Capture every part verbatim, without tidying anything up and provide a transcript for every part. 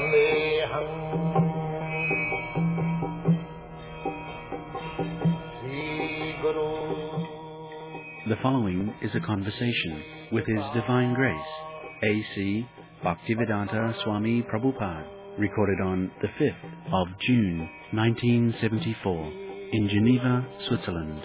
The following is a conversation with His Divine Grace, A C Bhaktivedanta Swami Prabhupada, recorded on the fifth of June, nineteen seventy-four, in Geneva, Switzerland.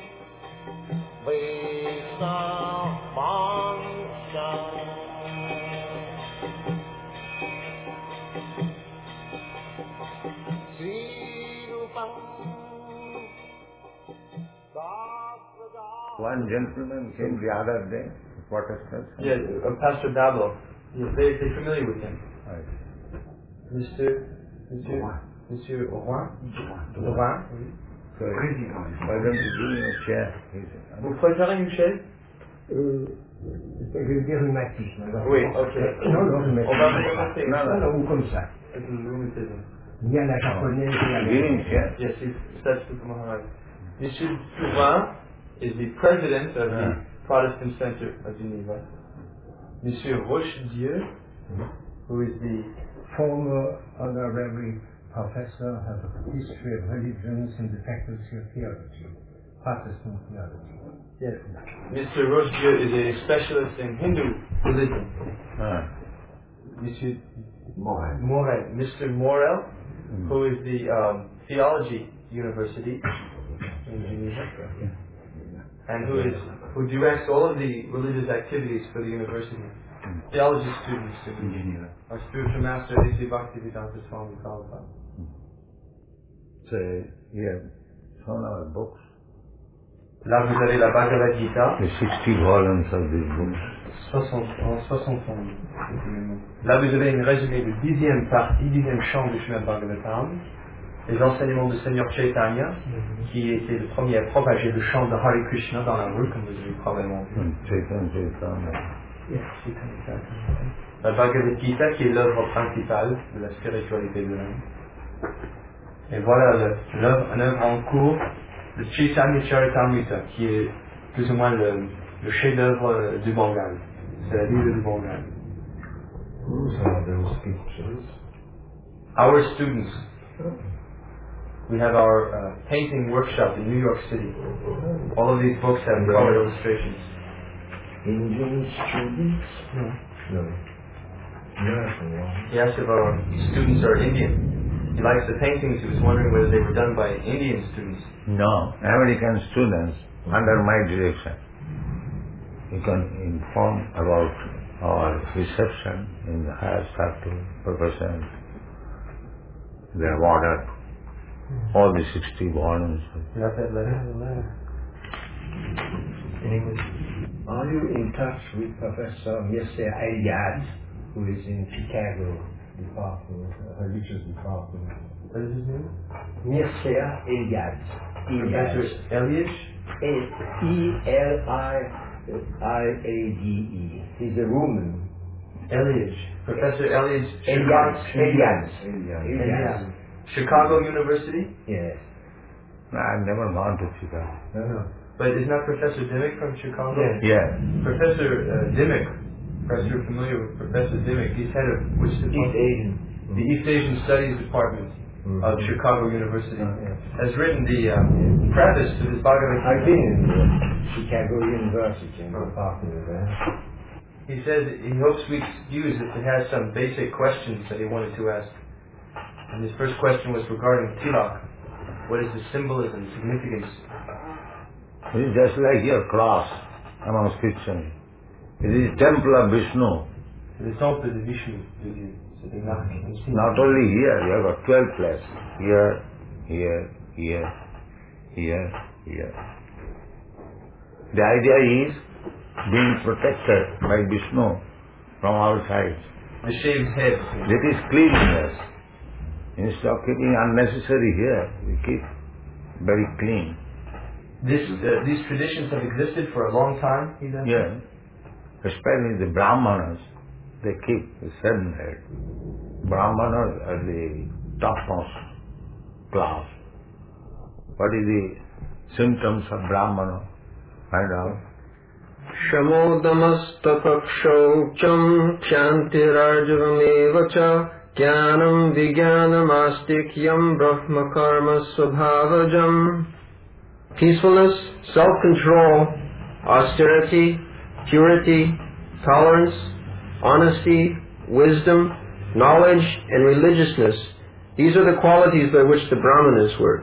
One gentleman came the other day, Protestant. Yes, uh, Pastor Babel. Yes, they, they're familiar with him. Right. Monsieur, Monsieur, Monsieur Rouen. Rouen. So, why don't you give me a chair? He said, Vous préférez une chaise? Euh, je vais dire rhumatisme. Oui, ok. Non, non, rhumatisme. On va vous remercier. Non, non, non, ou comme ça. Il y a la japonaise et la Give me a chair. Yes, it's that's the Maharaj. Monsieur Rouen is the president of the Yeah. Protestant Center of Geneva. Monsieur Rochedieu, who is the former honorary professor of history of religions in the faculty of theology, Protestant theology. yes, Mister Rochedieu is a specialist in Hindu religion. Ah. Monsieur Morel. Morel, Mister Morel, Mm. who is the um, theology university in Geneva, and who is who directs all of the religious activities for the university. Mm. Theology students In Geneva. our spiritual master A C Bhaktivedanta Swami Prabhupada. So, here, shown our books. Là, vous avez la Bhagavad Gita, The sixty volumes of these books. soixante, en soixante tomes. Là, vous avez une résumé de dixième partie, dixième chant du chemin de Bhagavatam, les enseignements du Seigneur Chaitanya, qui était le premier à propager le chant de Hare Krishna dans la rue, comme vous avez probablement vu. Mm. Chaitanya, Chaitanya. Yes, Chaitanya. La Bhagavad Gita, qui est l'œuvre principale de la spiritualité de l'homme. Et voilà le- l'œuvre, une œuvre en cours, le Chaitanya Charitamrita, qui est plus ou moins le, le chef-d'œuvre euh, du Bengale. C'est la Bible du Bengale. Whose are those pictures? Our students, we have our uh, painting workshop in New York City. All of these books have color illustrations. Indian students? No. No. American ones. He asked if our students are Indian. He likes the paintings. He was wondering whether they were done by Indian students. No, American students under my direction. You can inform about our reception in the higher circle, profession. They have ordered all the sixty volumes. You have that letter? In English. Are you in touch with Professor Mircea Eliade, who is in Chicago department, uh, religious department? What is his name? Mircea Eliade. Professor Eliade. E L I I A D E. He's a woman. Eliade. Professor Eliade. Eliade. Eliade. Eliade. Eliade. Chicago University? Yes. No, I've never gone to Chicago. No, no. But isn't that Professor Dimmick from Chicago? Yes. Yeah. Professor uh, Dimmick, perhaps you're familiar with Professor Dimmick. He's head of which East department? Asian. The East Asian Studies Department Mm. of Chicago University. Oh, yes. Has written the uh, preface to this Bhagavad I've Gita. been in the Chicago University in the department there. He says he hopes we excuse if it has some basic questions that he wanted to ask. And his first question was regarding tilak. What is the symbolism, significance? It is just like your cross among Christians. It is temple of Vishnu. Le temple de Vishnu, de Dieu. C'est des marques. un signe. Not only here, you have got twelve places. Here, here, here, here, here. The idea is being protected by Vishnu from all sides. The shaved head. That is cleanliness. Instead of keeping unnecessary here, we keep very clean. This, uh, these traditions have existed for a long time, he said? Yeah. Especially the Brahmanas, they keep the seven head. Brahmanas are the topmost class. What is the symptoms of Brahmana? Find out. Shamodamastapakshaucham Kshantirajvamevacha Jnanam vijnanam astikyam brahma karma svabhavajam. Peacefulness, self-control, austerity, purity, tolerance, honesty, wisdom, knowledge, and religiousness. These are the qualities by which the Brahmanas work.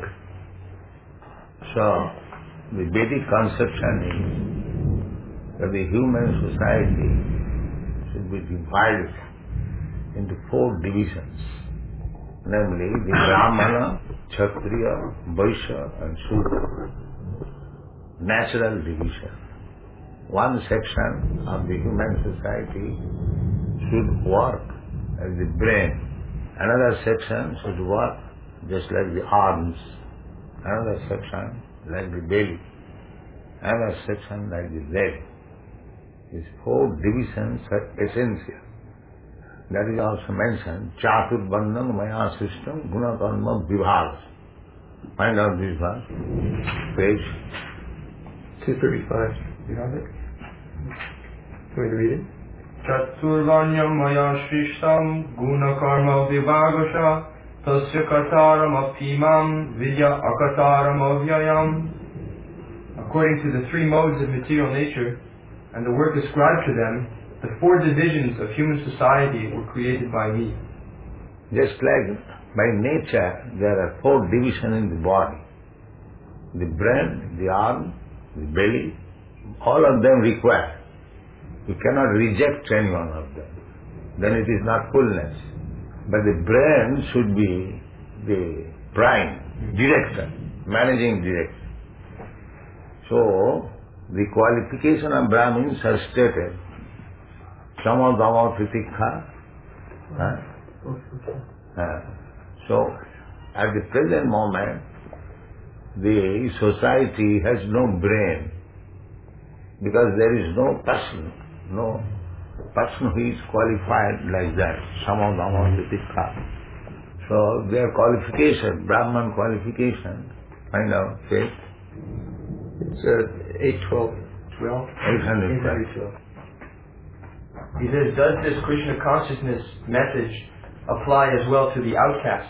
So, the Vedic conception is that the human society should be divided into four divisions, namely the Brahmana, Kshatriya, Vaishya and Shudra. Natural division. One section of the human society should work as the brain. Another section should work just like the arms. Another section like the belly. Another section like the leg. These four divisions are essential. That is also mentioned, Chatur Bandhan Maya System Guna Karma Vibhagas. Find out this verse. Page two thirty-five. You have it? Can we read it? Chaturvanyam Maya Shrishtam Guna Karma Vibhagasha Tasya Kataram Apimam Vidya Akataram Avyayam. According to the three modes of material nature and the work ascribed to them, the four divisions of human society were created by me. Just like by nature, there are four divisions in the body. The brain, the arm, the belly, all of them require. You cannot reject any one of them. Then it is not fullness. But the brain should be the prime, director, managing director. So, the qualification of Brahmins are stated. Sama Dama Pritikha. So, at the present moment, the society has no brain because there is no person, no person who is qualified like that. Sama Dama Pritikha. So, their qualification, Brahman qualification, find out, say. It's uh, eight twelve. twelve? eight hundred twelve. He says, does this Krishna consciousness message apply as well to the outcasts?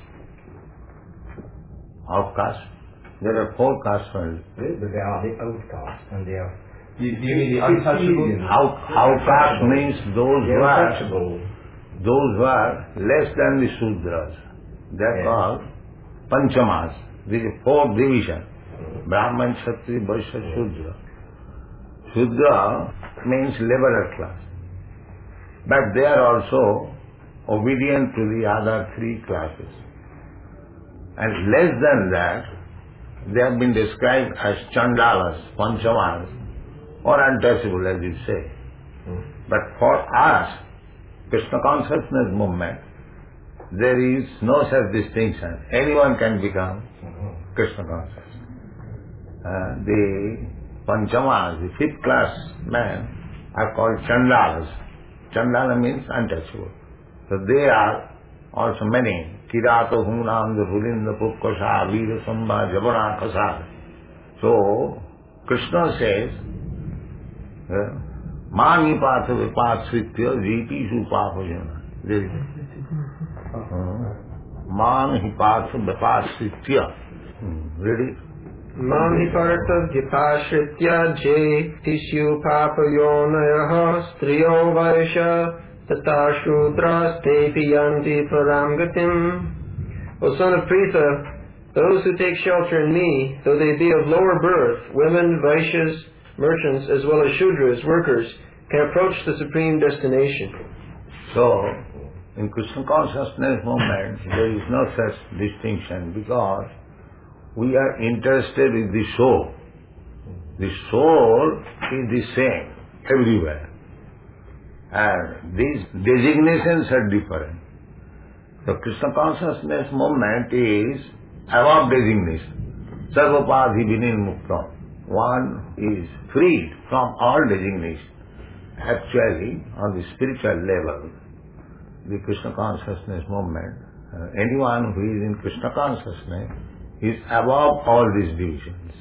Outcasts? There are four castes only. But they are the outcasts and they are... Do you, do you mean the untouchable? Out, outcast means those who are, those who are less than the Sudras. They are Yeah. called Panchamas. These are four divisions. Brahman, Kshatriya, Vaishya, Shudra. Shudra means laborer class. But they are also obedient to the other three classes. And less than that, they have been described as Chandalas, Panchamas, or untouchable as you say. Mm. But for us, Krishna consciousness movement, there is no such distinction. Anyone can become Mm-hmm. Krishna conscious. Uh, the Panchamas, the fifth class men, are called Chandalas. Chandala means untouchable. So they are also many. Kirato Hunam, the Hulinda Pukkasha, Vira Samba, Jabana Kasar. So Krishna says, Mani Patha Vipatsritya Viti Supapajana. There is Mani Patha Vipatsritya. Ready? Mami parta vipashritya je tishu papayonayah striyo vaisha tata shudras tepi yanti paramgatim. O son of Pritha, those who take shelter in me, though they be of lower birth, women, vaishyas, merchants, as well as shudras, workers, can approach the supreme destination. So, in Krishna consciousness movement, there is no such distinction because we are interested in the soul. The soul is the same everywhere. And these designations are different. The Krishna consciousness movement is above designation. Sarvapadhi vinirmuktam. One is freed from all designation. Actually, on the spiritual level, the Krishna consciousness movement, uh, anyone who is in Krishna consciousness is above all these divisions.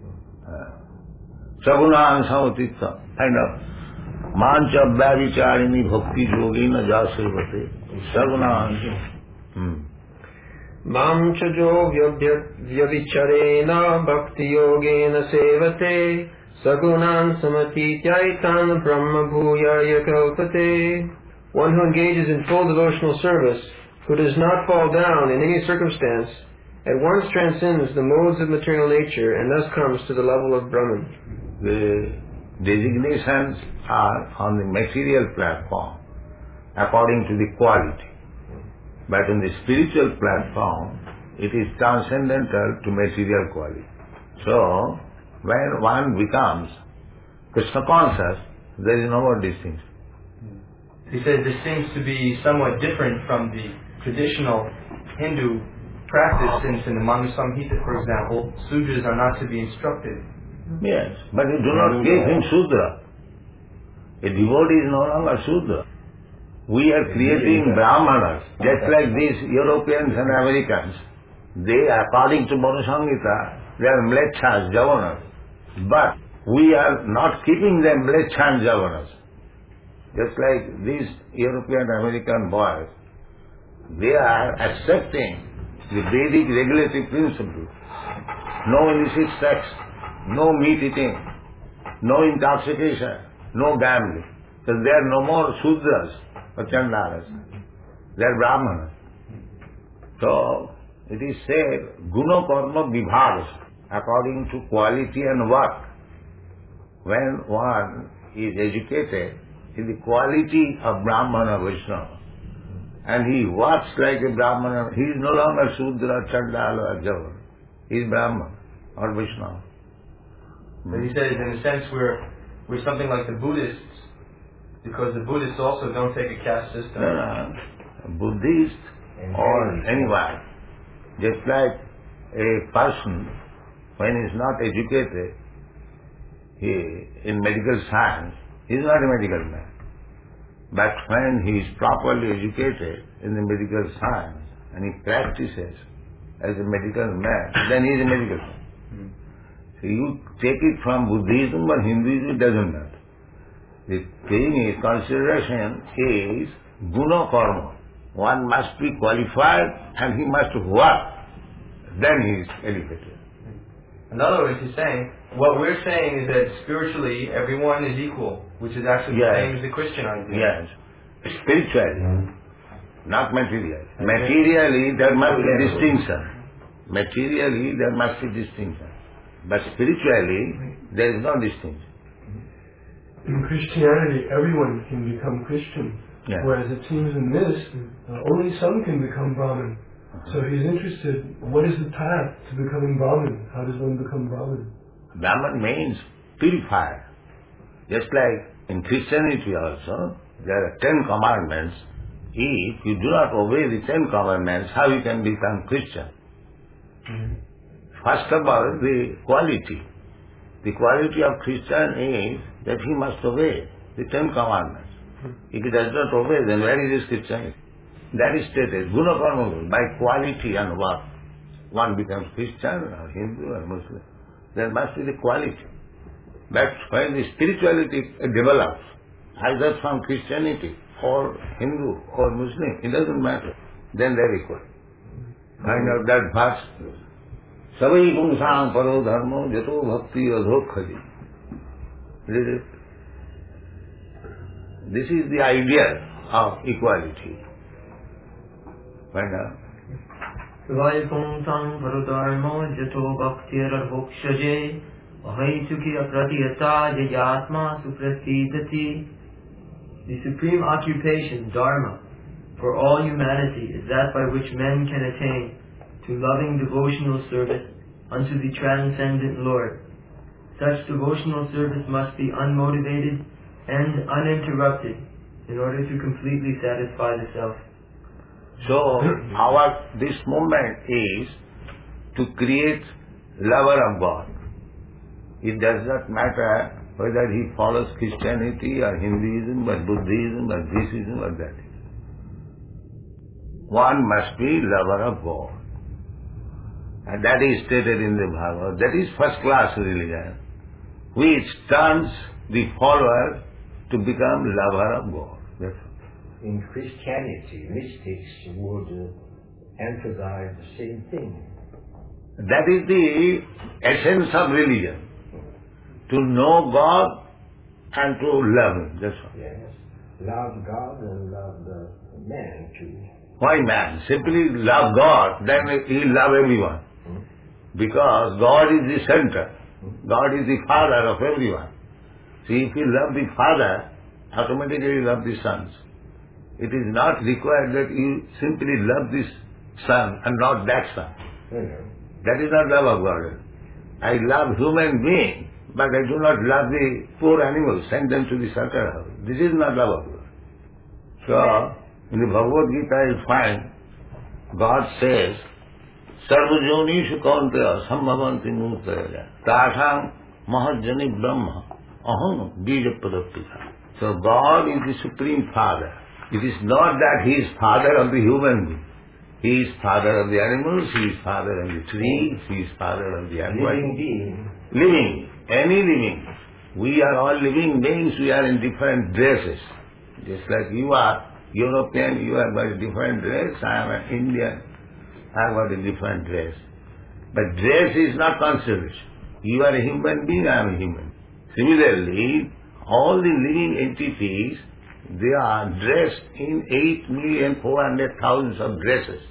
Saguna Ansamatitta. And Mancha Bhavicharini Bhakti Yogina Jasavate. Sagunam. Hmm. Mam chajo vyavicharena bhakti yogena sevate sagunan samatityaitan brahma bhuyaya kalpate. One who engages in full devotional service, who does not fall down in any circumstance, at once transcends the modes of material nature and thus comes to the level of Brahman. The designations are on the material platform according to the quality. But in the spiritual platform, it is transcendental to material quality. So, when one becomes Krishna conscious, there is no more distinction. He says this seems to be somewhat different from the traditional Hindu practice, since in the Manu Samhita, for example, Sudras are not to be instructed. Yes, but you do not give him Sudra. A devotee is no longer Sudra. We are creating Brahmanas, just like these Europeans and Americans. They, according to Manu Samhita, they are Mlechas, Javanas. But we are not keeping them Mlecha and Javanas. Just like these European American boys, they are accepting the Vedic regulatory principle. No illicit sex, no meat eating, no intoxication, no gambling. So they are no more Sudras or Chandalas. They are Brahmanas. So it is said, Guna Karma Vibhavas, according to quality and work. When one is educated in the quality of Brahmana Vaishnava, and he works like a Brahmana, he is no longer Sudra, Chandala or Javana. He is Brahmana or Vaishnava. But he says, in a sense, we're, we're something like the Buddhists, because the Buddhists also don't take a caste system. No, no. Buddhist or anyone, just like a person, when he is not educated he, in medical science, he is not a medical man. But when he is properly educated in the medical science and he practices as a medical man, then he is a medical man. Mm. So you take it from Buddhism or Hinduism, it doesn't matter. The thing is, consideration is guna karma. One must be qualified and he must work. Then he is elevated. In other words, he's saying, what we're saying is that spiritually everyone is equal, which is actually yes. the same as the Christian idea. Yes. Spiritually, mm-hmm. not materially. Materially there must be distinction. Materially there must be distinction. But spiritually there is no distinction. In Christianity, everyone can become Christian. Yeah. Whereas it seems in this, uh, only some can become Brahmin. So he's interested, what is the path to becoming Brahmin? How does one become Brahmin? Brahman means purifier. Just like in Christianity also, there are ten commandments. If you do not obey the ten commandments, how you can become Christian? Mm-hmm. First of all, the quality. The quality of Christian is that he must obey the ten commandments. Mm-hmm. If he does not obey, then where is his Christianity? That is stated, guna karma, by quality and work. One becomes Christian or Hindu or Muslim. There must be the quality. But when the spirituality develops, either from Christianity or Hindu or Muslim, it doesn't matter. Then they are equal. Kind of that verse, Savai pungsam paro dharmo jato bhakti adhokhadi. Read it. This is the idea of equality. Find out. Savai pungsam paro dharmo jato bhakti adhokhadi. Ahaituki apratiyata jayatma suprasidati. The supreme occupation, dharma, for all humanity is that by which men can attain to loving devotional service unto the transcendent Lord. Such devotional service must be unmotivated and uninterrupted in order to completely satisfy the self. So, our this movement is to create lover of God. It does not matter whether he follows Christianity or Hinduism or Buddhism or Sikhism or that. One must be lover of God. And that is stated in the Bhagavad. That is first class religion, which turns the follower to become lover of God. That's all. in Christianity, mystics would uh, emphasize the same thing. That is the essence of religion. To know God and to love Him. That's all. Yes. Love God and love the man too. Why man? Simply love God, then He will love everyone. Hmm? Because God is the center. God is the Father of everyone. See, if you love the Father, automatically you love the sons. It is not required that you simply love this son and not that son. Mm-hmm. That is not love of God. I love human being, but I do not love the poor animals, send them to the slaughter house. This is not love of God. So, in the Bhagavad Gita you find, God says, Sarvajonishu kaunteya sambhavanti murtaya tasham mahajjani brahma aham bija padaptika. So God is the Supreme Father. It is not that He is Father of the human being. He is Father of the animals, He is Father of the trees, He is Father of the animals. Living being. Living, any living. We are all living beings, we are in different dresses. Just like you are European, you have got a different dress, I am an Indian, I have got a different dress. But dress is not consideration. You are a human being, I am a human. Similarly, all the living entities, they are dressed in eight million four hundred thousand of dresses.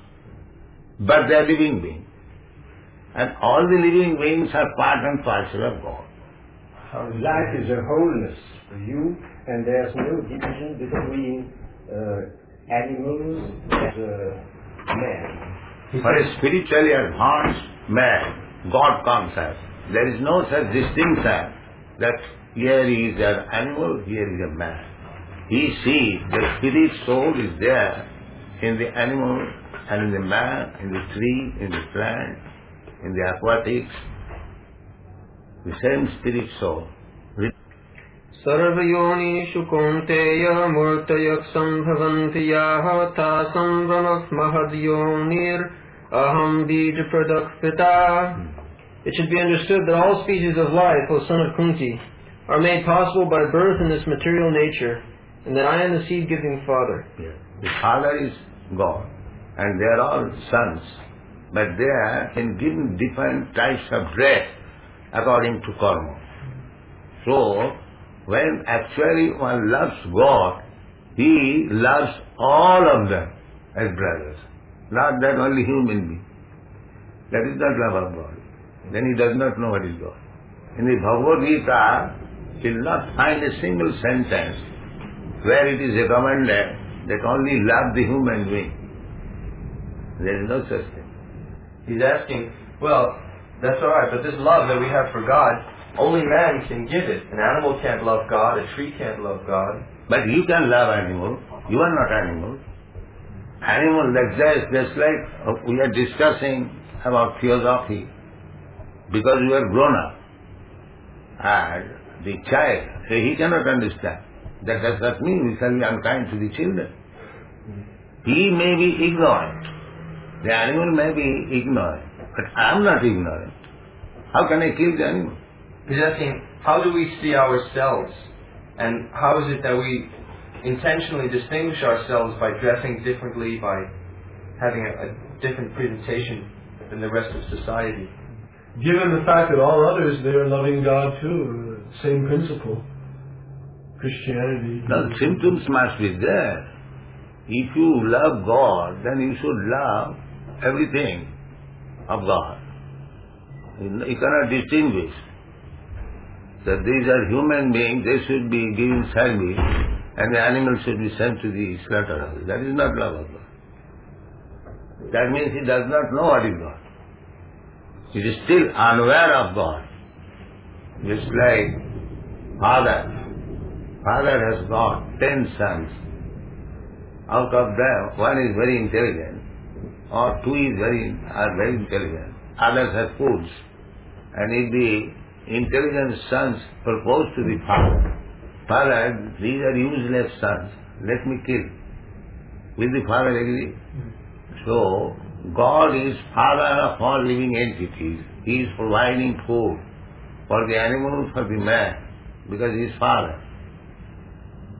But they are living beings. And all the living beings are part and parcel of God. Life is a wholeness for you, and there's no division between uh, animals and uh, man. For a spiritually advanced man, God comes as. There is no such distinction that here is an animal, here is a man. He sees the spirit soul is there in the animal and in the man, in the tree, in the plant, in the aquatics. The same spirit soul. सर्वयोनिषु कौन्तेय मूर्तयः सम्भवन्ति याः तासां ब्रह्मः महद्योनिर् aham bija pita. It should be understood that all species of life, O son of Kunti, are made possible by birth in this material nature, and that I am the seed-giving father. Yes. The father is God, and they are all sons, but they are in given different types of dress according to karma. So, when actually one loves God, he loves all of them as brothers, not that only human being. That is not love of God. Then he does not know what is God. In the Bhagavad Gita, you will not find a single sentence where it is recommended that only love the human being. There is no such thing. He's asking, well, that's all right, but this love that we have for God, only man can give it. An animal can't love God, a tree can't love God. But you can love animal. You are not animal. Animal, that's just, just like uh, we are discussing about philosophy, because we are grown up. And the child, he cannot understand. That does not mean we shall be unkind to the children. He may be ignorant. The animal may be ignorant. But I am not ignorant. How can I kill the animal? He's asking, how do we see ourselves? And how is it that we intentionally distinguish ourselves by dressing differently, by having a, a different presentation than the rest of society? Given the fact that all others, they are loving God too, same principle. Christianity. The symptoms must be there. If you love God, then you should love everything of God. You cannot distinguish that these are human beings, they should be given service, and the animals should be sent to the slaughterhouse. That is not love of God. That means he does not know what is God. He is still unaware of God. Just like father. Father has got ten sons. Out of them, one is very intelligent, or two is very are very intelligent. Others have fools. And if the intelligent sons propose to the father, Father, these are useless sons, let me kill. Will the father agree? So, God is Father of all living entities. He is providing food for the animal, for the man, because He is Father.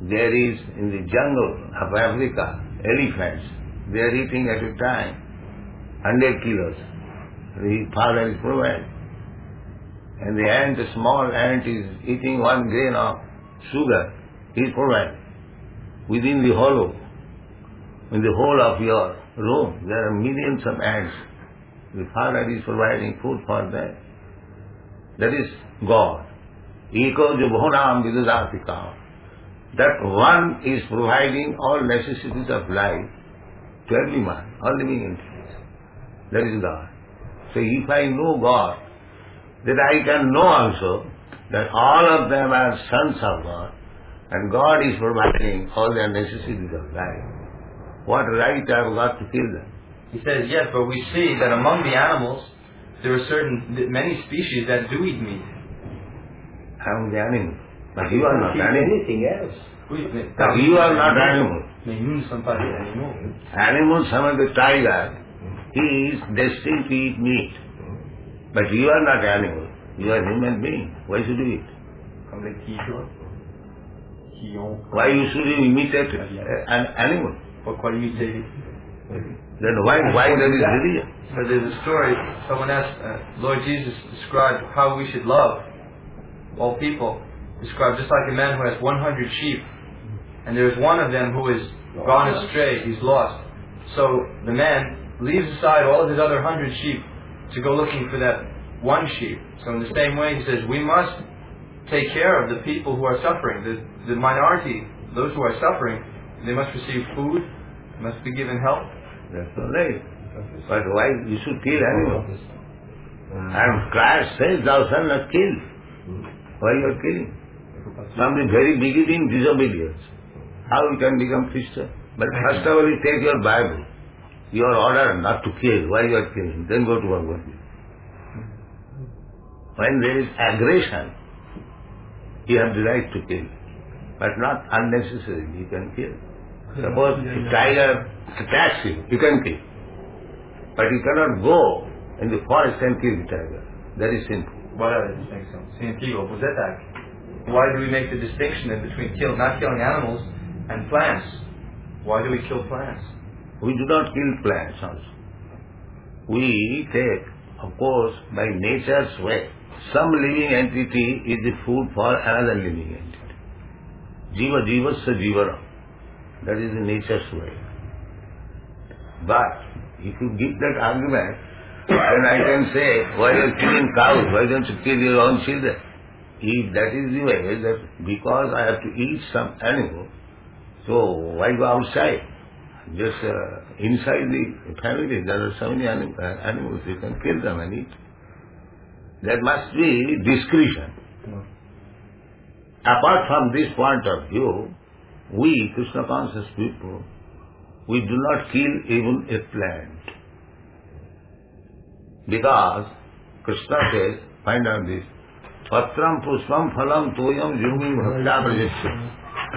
there is in the jungle of Africa, elephants, they are eating at a time one hundred kilos. The father is providing. And the ant, a small ant is eating one grain of sugar, he is providing. Within the hollow, in the whole of your room, there are millions of ants. The father is providing food for them. That is God. Eko jabhonam vidudatika. That one is providing all necessities of life to everyone, all living entities. That is God. So if I know God, then I can know also that all of them are sons of God, and God is providing all their necessities of life. What right I have got to kill them? He says, yes, but we see that among the animals, there are certain, many species that do eat meat. Among the animals. But you are not animal. Anything else. Oui, mais But you are not animal. Mais nous ne sommes pas des animaux. Animals, some of the tiger, he is destined to eat meat. But you are not animal. You are human being. Why should you eat? Comme les tigres qui ont... Why you should you imitate an animal? Pourquoi imiter les... Then why, why there is religion? So there's a story, someone asked, uh, Lord Jesus described how we should love all people. Described just like a man who has one hundred sheep, and there is one of them who is gone astray, he's lost. So the man leaves aside all of his other hundred sheep to go looking for that one sheep. So in the same way, he says, we must take care of the people who are suffering, the, the minority, those who are suffering. They must receive food, must be given help. That's all right. But why you should kill animals? And Christ says, thou shalt not kill. Why you are killing? From the very beginning, disobedience. How you can become Christian? But first of all, you take your Bible. You are ordered not to kill. Why you are killing? Then go to Bhagavad Gita. When there is aggression, you have the right to kill. But not unnecessarily, you can kill. Suppose a tiger attacks you, you can kill. But you cannot go in the forest and kill the tiger. That is sinful. Voilà la distinction. Si un tigre vous attaque, why do we make the distinction in between kill, not killing animals and plants? Why do we kill plants? We do not kill plants also. We take, of course, by nature's way, some living entity is the food for another living entity. Jiva jivasya jivara. That is the nature's way. But if you give that argument, then I can say, why are you killing cows? Why don't you kill your own children? If that is the way, that because I have to eat some animal, so why go outside? Just uh, inside the family, there are so many anim- uh, animals, you can kill them and eat. There must be discretion. No. Apart from this point of view, we, Krishna conscious people, we do not kill even a plant. Because Krishna says, find out this, Patram pushpam phalam toyam yumi bhakta prajasya.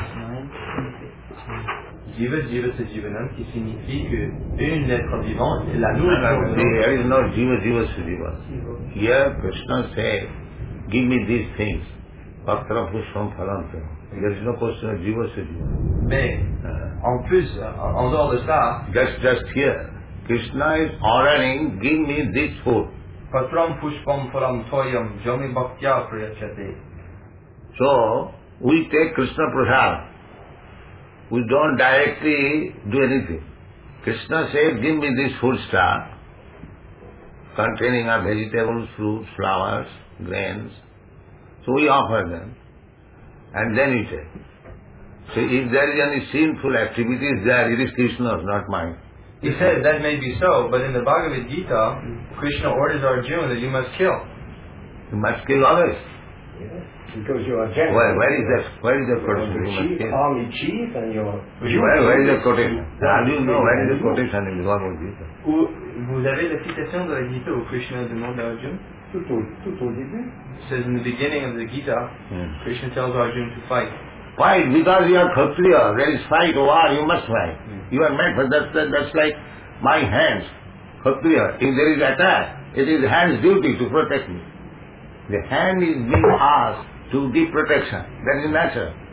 Jiva jiva se jivanam, qui signifie que une être vivante est la nourriture. There is no jiva jiva sujiva. Here Krishna says, give me these things. Patram pushpam phalam toyam. There is no question of jiva sujiva. Mais, en plus, en dehors de ça, Just, just here, Krishna is ordering, give me this food. Patram pushpam phalam toyam jami bhaktya prayachate. So, we take Krishna prasad. We don't directly do anything. Krishna said, give me this food stuff containing our vegetables, fruits, flowers, grains. So we offer them. And then we take. So if there is any sinful activities there, it is Krishna's, not mine. He says that may be so, but in the Bhagavad Gita, Krishna orders Arjuna that you must kill. You must kill others. Yes, because you are general. Where, where is that? Where is the You're quotation? the You must chief, kill. army chief, and you're... Where, where is the quotation? How do you know where is the quotation in the Bhagavad Gita? Où vous avez la citation de la Gita où Krishna demande à Arjuna? Tout au, tout au début. It says in the beginning of the Gita, Hmm. Krishna tells Arjuna to fight. Fight, because you are Kshatriya, there is fight, war, you must fight. You are meant for that, that, that's like my hands, Kshatriya. If there is attack, it is hand's duty to protect me. The hand is being asked to give protection. That is natural.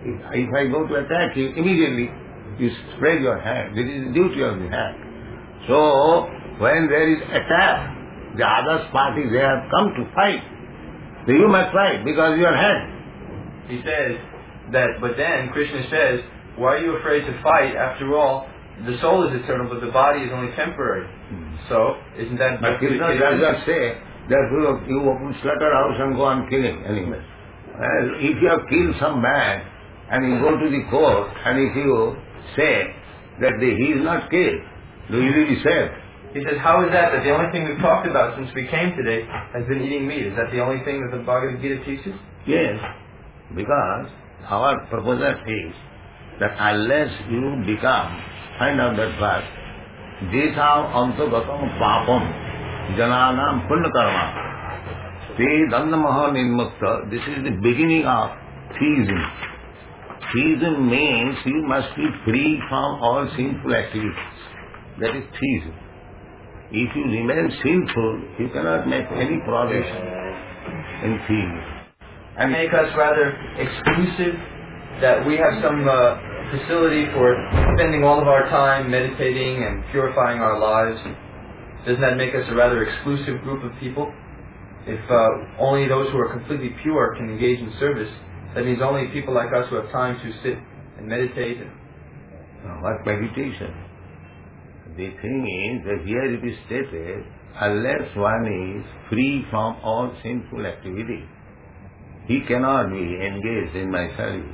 If, if I go to attack you, immediately you spread your hand. This is the duty of the hand. So, when there is attack, the other party, they have come to fight. So you must fight because you are hand. He says that, but then Krishna says, why are you afraid to fight? After all, the soul is eternal, but the body is only temporary. Hmm. So, isn't that... But Krishna does not say that you open slaughterhouse and go on killing animals. Well, if you have killed some man and you go to the court and if you say that the, he is not killed, will you be saved? He says, how is that that the only thing we've talked about since we came today has been eating meat? Is that the only thing that the Bhagavad Gita teaches? Yes, because our proposal is that unless you become, find out that verse, Jesham antagatam papam jananam punya karma te dandamaha nirmukta. This is the beginning of theism. Theism means you must be free from all sinful activities. That is theism. If you remain sinful, you cannot make any progress in theism. And make us rather exclusive, that we have some uh, facility for spending all of our time meditating and purifying our lives. Doesn't that make us a rather exclusive group of people? If uh, only those who are completely pure can engage in service, that means only people like us who have time to sit and meditate. And now, what meditation? The thing is that here it is stated, unless one is free from all sinful activity, he cannot be engaged in my service.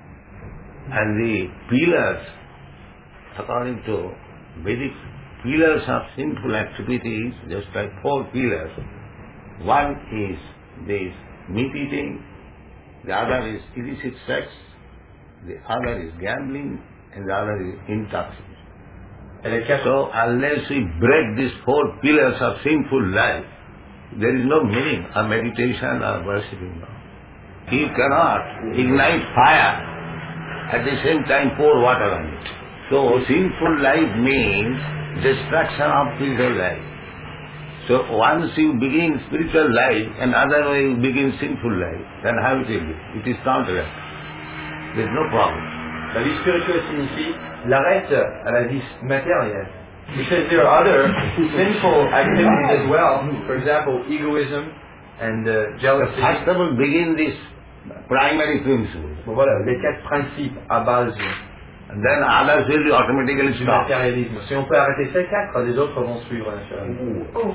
And the pillars, according to Vedic pillars of sinful activities, just like four pillars. One is this meat eating, the other is illicit sex, the other is gambling, and the other is intoxication. So unless we break these four pillars of sinful life, there is no meaning of meditation or worshipping God. He cannot ignite fire at the same time pour water on it. So sinful life means destruction of spiritual life. So once you begin spiritual life and other way you begin sinful life, then how it will be? It is counteract. There is no problem. La vie spirituelle signifie l'arrêt à la vie matérielle. Because there are other sinful activities as well. For example, egoism and uh, jealousy. First of all, begin this primary principle. Bon, voilà, les quatre principes à base. And then others will be automatically du stop. matérialisme. Si on peut arrêter ces quatre, les autres vont suivre naturellement. Oh.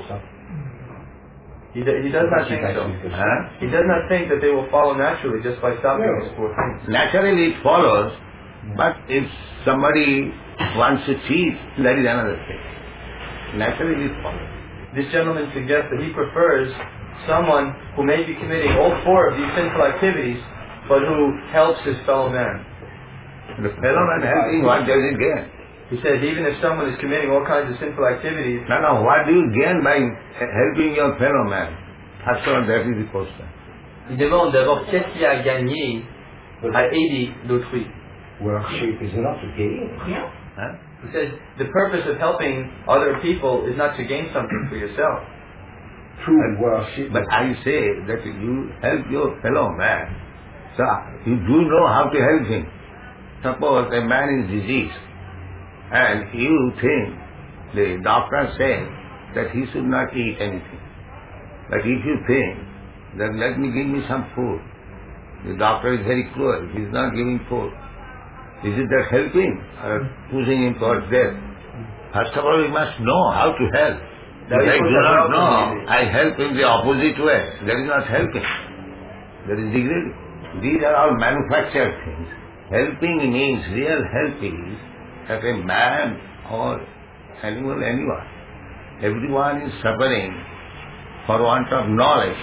He, he does not think so. Huh? He does not think that they will follow naturally just by stopping these four things. Naturally it follows, but if somebody wants to cheat, that is another thing. Naturally it follows. This gentleman suggests that he prefers someone who may be committing all four of these sinful activities, but who helps his fellow man. The fellow man helping, what does he gain? He said, even if someone is committing all kinds of sinful activities... No, no, what do you gain by helping your fellow man? First of all, that is the question. Il demande d'abord qu'est-ce qu'il y a à gagner à aider d'autrui. Worship is not to gain. Huh? He says, the purpose of helping other people is not to gain something for yourself. True worship. But I say that you help your fellow man. So, you do know how to help him. Suppose a man is diseased, and you think, the doctor says that he should not eat anything. But if you think that let me give me some food, the doctor is very cruel, he is not giving food. Is it that helping or pushing him towards death? First of all, we must know how to help. But I do not know, I help in the opposite way. That is not helping. That is degrading. These are all manufactured things. Helping means, real help is that a man or animal, anyone, everyone is suffering for want of knowledge.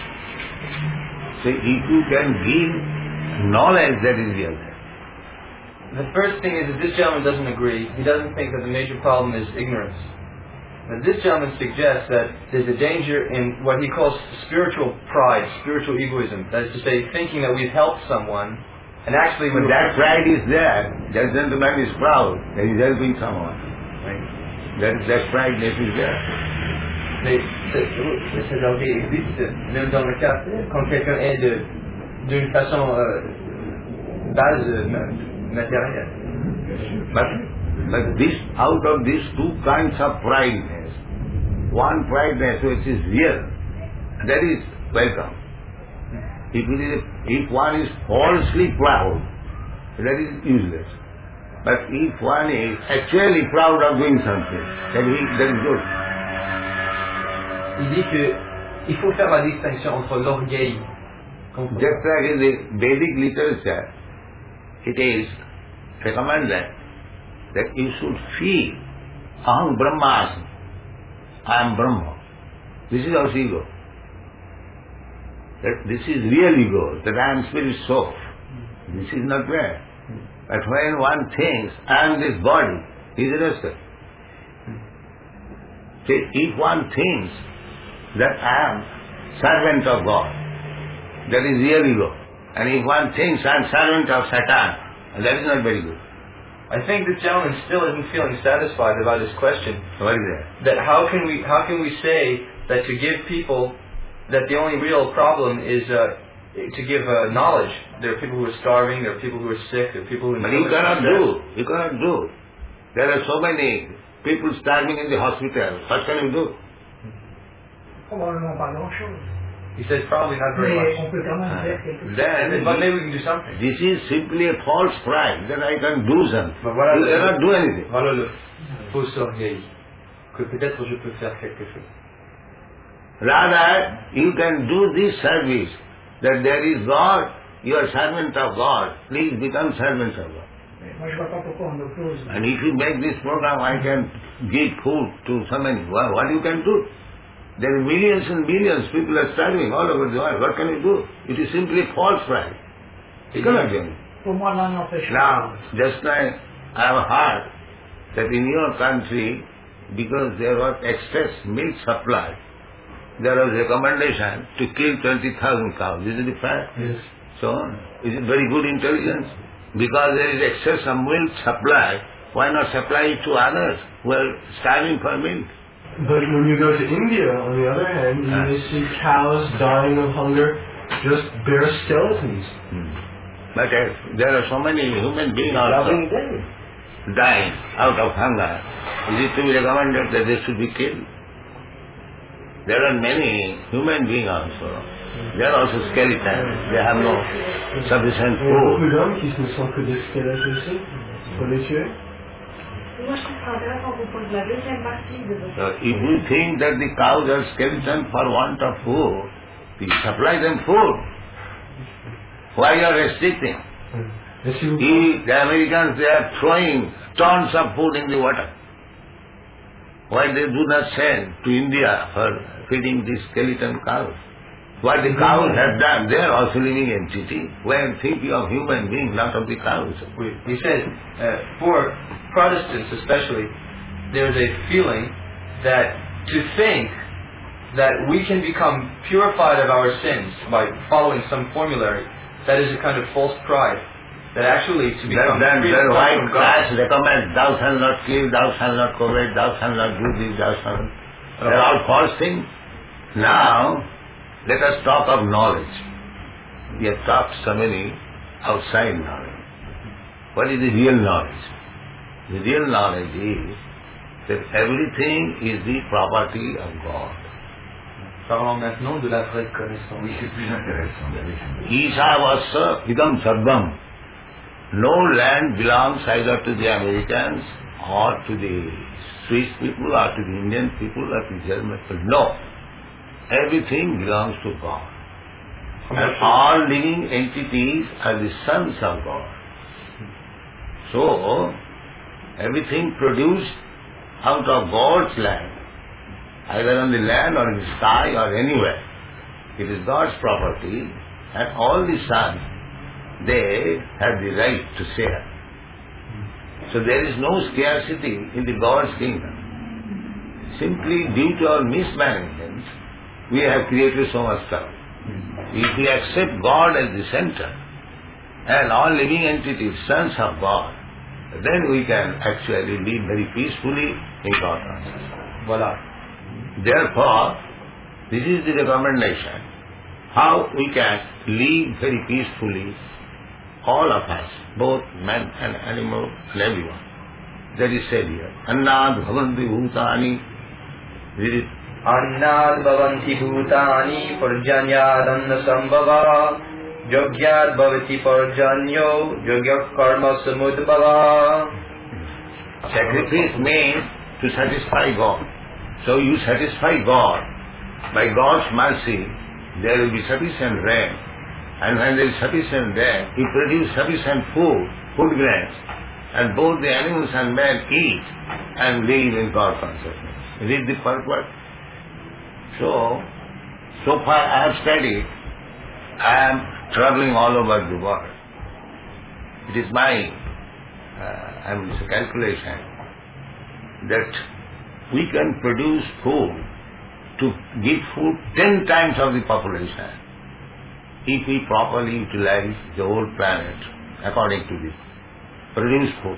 So if you can give knowledge, that is real help. The first thing is that this gentleman doesn't agree. He doesn't think that the major problem is ignorance. But this gentleman suggests that there's a danger in what he calls spiritual pride, spiritual egoism. That is to say, thinking that we've helped someone, and actually... But that pride is there. That gentleman is proud that he's helping someone. Right? That, that prideness is there. Mais cet orgueil existe, même dans le cas quand quelqu'un aide d'une façon euh, base euh, matérielle. But, but this, out of these two kinds of pride, one prideness which is real, that is welcome. If, it is, if one is falsely proud, that is useless. But if one is actually proud of doing something, then he, that is good. Il dit que il faut faire la distinction entre l'orgueil. Just like in the Vedic literature, it is recommended that you should feel, Aham Brahmasmi, I am Brahma. This is our ego. That this is real ego, that I am spirit soul. This is not there. But when one thinks, I am this body, he is arrested. See, if one thinks that I am servant of God, that is real ego. And if one thinks I am servant of Satan, that is not very good. I think the gentleman still isn't feeling satisfied about his question. What is that? That how can we how can we say that to give people that the only real problem is uh, to give uh, knowledge. There are people who are starving, there are people who are sick, there are people who... But you cannot do. You cannot do. There are so many people starving in the hospital. What can you do? Probablement pas grand-chose. He says probably not very Mais much. on peut quand même faire quelque chose. Then, But maybe we can do something. this is simply a false pride that I can do something. But voilà You le- cannot do anything. Voilà le faux orgueil. Que peut-être je peux faire quelque chose. Rather, you can do this service, that there is God, you are servant of God, please become servant of God. Mais moi je vois pas pourquoi on oppose. And if you make this program, I can give food to so many. What, what you can do? There are millions and millions people are starving all over the world. What can you do? It is simply false pride. You cannot do anything. Pour moi l'un n'empêche pas. Now, just like I have heard that in your country, because there was excess milk supply, there was recommendation to kill twenty thousand cows. Is it fact? Yes. So, is it very good intelligence? Because there is excess of milk supply, why not supply it to others who are starving for milk? But when you go to India, on the other hand, you Ah. may see cows dying of hunger, just bare skeletons. Hmm. But uh, there are so many human beings also Loving them. dying out of hunger. Is it to be recommended that they should be killed? There are many human beings also. They are also skeletons. They have no sufficient Il y a beaucoup food. d'hommes qui ne sont que des squelettes aussi. Il faut les tuer. Moi, je trouve ça intéressant pour prendre la deuxième partie de votre... So if you think that the cows are skeletons for want of food, you supply them food. Why you are restricting? Et si vous If the Americans, they are throwing tons of food in the water. Why they do not send to India for feeding these skeleton cows? What the cows have done, they are also living entity. We are thinking of human beings, not of the cows. We, he said, uh, for Protestants especially, there's a feeling that to think that we can become purified of our sins by following some formulary, that is a kind of false pride. That actually to Then, become then, free then from why God- Christ recommends, thou shalt not kill, thou shalt not covet, thou shalt not do this, thou shalt not... They are all false things. Now, let us talk of knowledge. We have talked so many outside knowledge. What is the real knowledge? The real knowledge is that everything is the property of God. Parlons maintenant de la vraie connaissance. Oui, c'est plus intéressant. Ishavasya idam sarvam. No land belongs either to the Americans or to the Swiss people or to the Indian people or to the German people. No. Everything belongs to God. And all living entities are the sons of God. So, everything produced out of God's land, either on the land or in the sky or anywhere, it is God's property, and all the sons, they have the right to share. So there is no scarcity in the God's kingdom. Simply due to our mismanagement, we have created so much trouble. If we accept God as the center, and all living entities, sons of God, then we can actually live very peacefully in God consciousness. Voilà. Therefore, this is the recommendation, how we can live very peacefully all of us, both man and animal and everyone. That is said here. Annad bhavanti bhutani. Annad bhavanti bhutani parjanyadanna sambhava yogyad bhavati parjanyo yogyak karma samudbhava. Sacrifice means to satisfy God. So you satisfy God. By God's mercy, there will be sufficient rain. And when there is sufficient rain, you produce sufficient food, food grains. And both the animals and man eat and live in God consciousness. Is it the purpose? So, so far I have studied, I am traveling all over the world. It is my uh, I mean, it's a calculation that we can produce food to give food ten times of the population if we properly utilize the whole planet according to this. Produce food.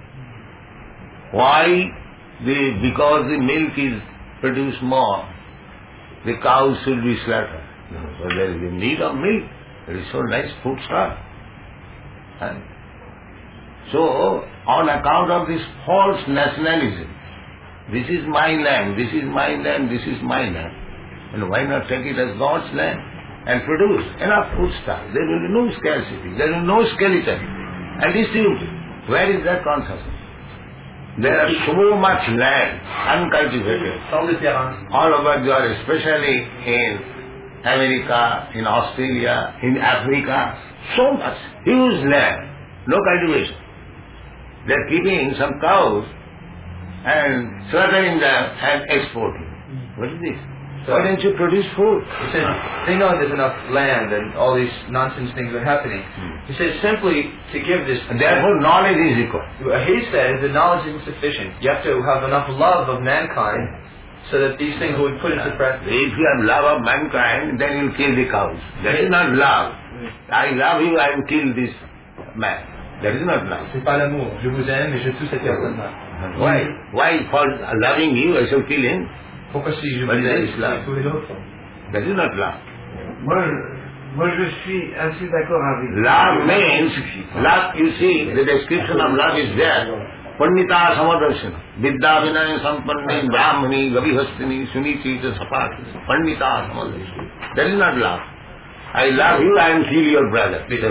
Why? The, because the milk is produced more, the cows should be slaughtered. So there is a need of milk. There is so nice food stuff. And so, on account of this false nationalism, this is my land, this is my land, this is my land. And why not take it as God's land and produce enough food stuff? There will be no scarcity, there will be no skeleton. And distribute it. Where is that consciousness? There are so much land, uncultivated, all over the world, especially in America, in Australia, in Africa. So much, huge land, no cultivation. They are keeping some cows and slaughtering them and exporting. What is this? So why don't you produce food? He said, they know there's enough land and all these nonsense things are happening. Hmm. He said, simply to give this... And therefore knowledge is equal. He said the knowledge isn't sufficient. You have to have enough love of mankind so that these things would put into practice. If you have love of mankind, then you kill the cows. That is not love. I love you, I will kill this man. That is not love. C'est pas l'amour. Je vous aime et je tue cette personne-là. Why? Why for loving you I shall kill him? Pourquoi si je vous aime, je vais tuer l'autre? That is not love. Moi, moi je suis assez d'accord avec vous. Love means, love, you see, the description of love is there. Pandita Samadarshana, Vidya Vinaya Sampanni, Brahmani, Gavihastini, Suniti, Sapati. Pandita Samadarshana. That is not love. I love you, I will kill your brother. The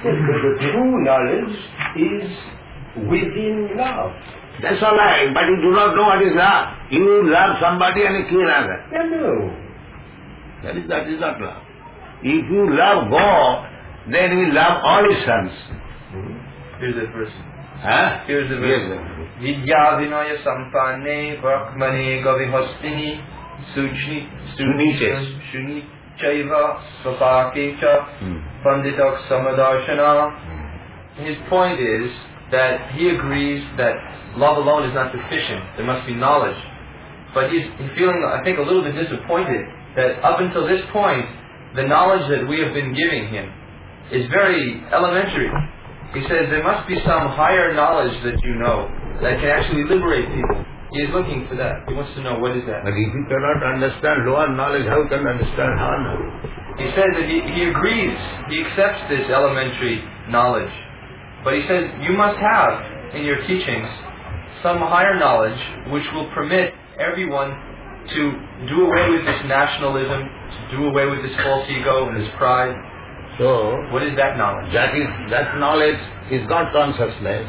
true knowledge is within love. That's all right, but you do not know what is love. You love somebody and you kill another. No. That is, that is not love. If you love God, then you love all His sons. Here's the verse. Huh? Here's the verse. Vidya vinaya sampanne brahmane gavihastini sujni suniches shuni chaiva svapakecha panditak samadarshana. His point is that he agrees that love alone is not sufficient. There must be knowledge. But he's feeling, I think, a little bit disappointed that up until this point, the knowledge that we have been giving him is very elementary. He says there must be some higher knowledge that you know that can actually liberate people. He is looking for that. He wants to know what is that. But if you cannot understand lower knowledge, how can you understand higher knowledge? He says that he, he agrees. He accepts this elementary knowledge. But he says you must have in your teachings some higher knowledge which will permit everyone to do away with this nationalism, to do away with this false ego and this pride. So, what is that knowledge? That is that knowledge is God consciousness.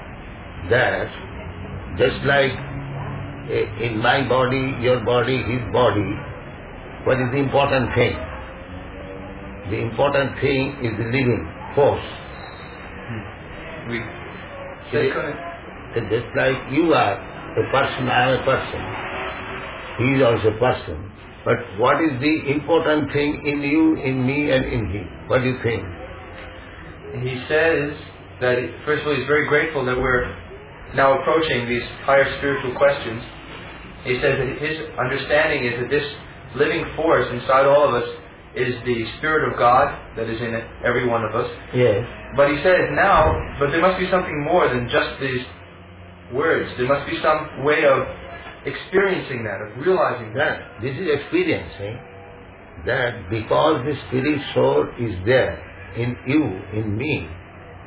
That just like in my body, your body, his body, what is the important thing? The important thing is the living force. We say, so just like you are a person, I am a person. He is also a person. But what is the important thing in you, in me and in him? What do you think? He says that, first of all, he's very grateful that we're now approaching these higher spiritual questions. He says that his understanding is that this living force inside all of us is the Spirit of God that is in every one of us. Yes. But he says now, but there must be something more than just these words. There must be some way of experiencing that, of realizing that. that. This is experiencing that because the spirit soul is there in you, in me,